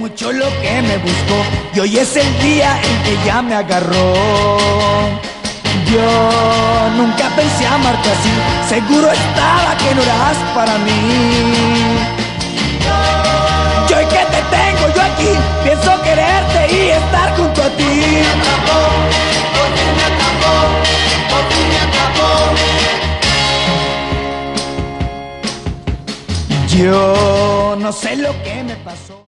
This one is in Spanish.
mucho lo que me buscó y hoy es el día en que ya me agarró. Yo nunca pensé amarte así, seguro estaba que no eras para mí. Yo hoy que te tengo yo aquí, pienso quererte y estar junto a ti. Me acabó, porque me acabó, porque me acabó. Yo no sé lo que me pasó.